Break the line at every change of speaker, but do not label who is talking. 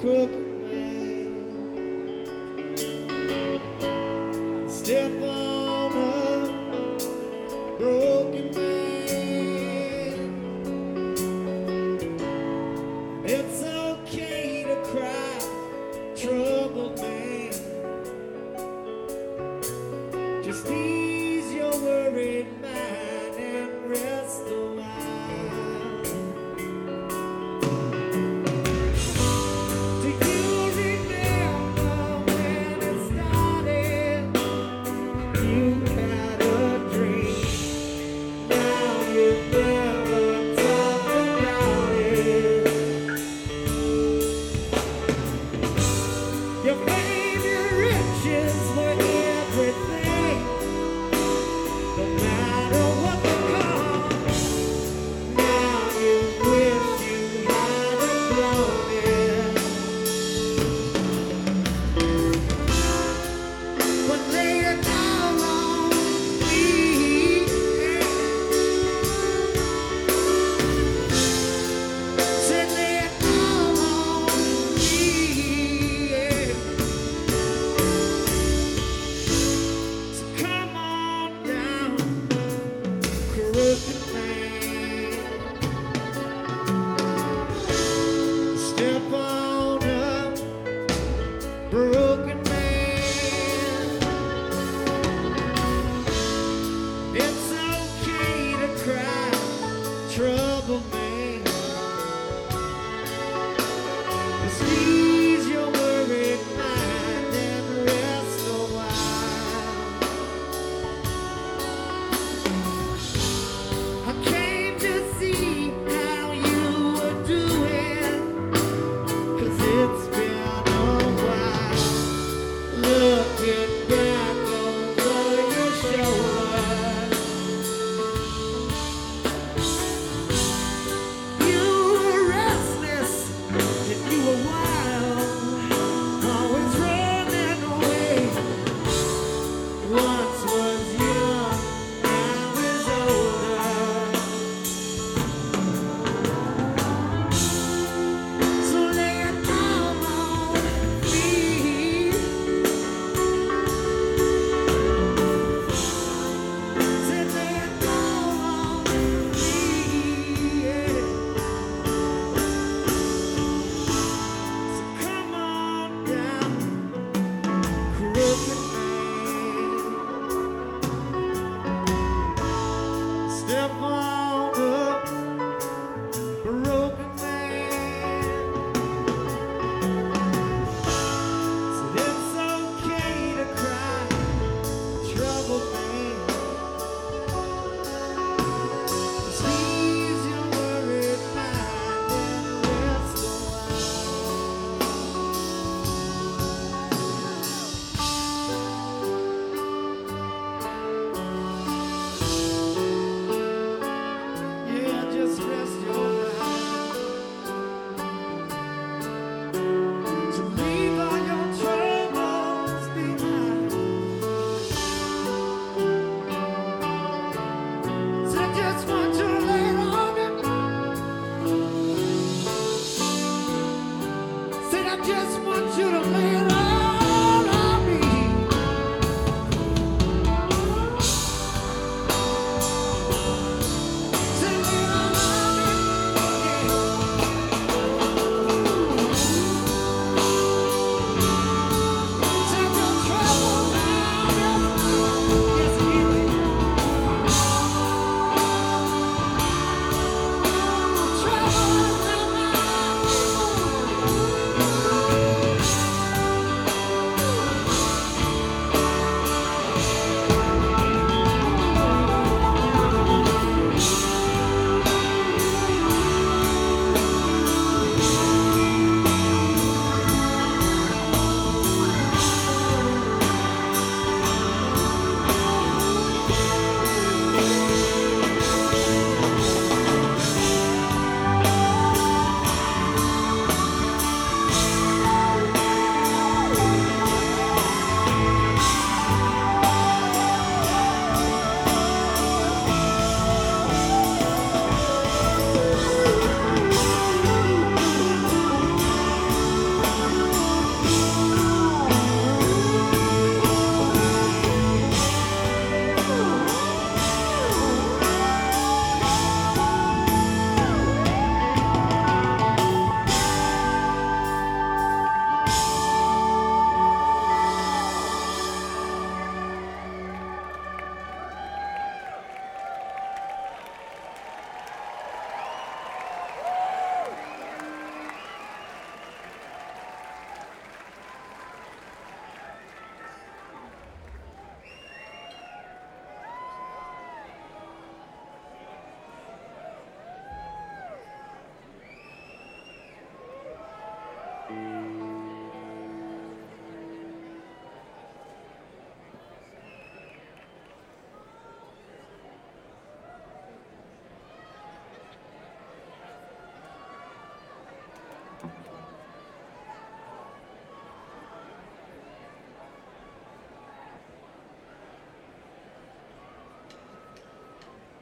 crooked man. Step on a broken man. It's okay to cry, troubled man. Just ease your worried mind and rest a while. Do you remember when it started? You had a dream. Now you never talk about it. Your favorite riches were everything. No matter what the cost, now you wish you hadn't blown it. But lay it all on me. Said lay it all on me. So come on down, crooked man. Step on up, broken man. It's okay to cry, troubled man.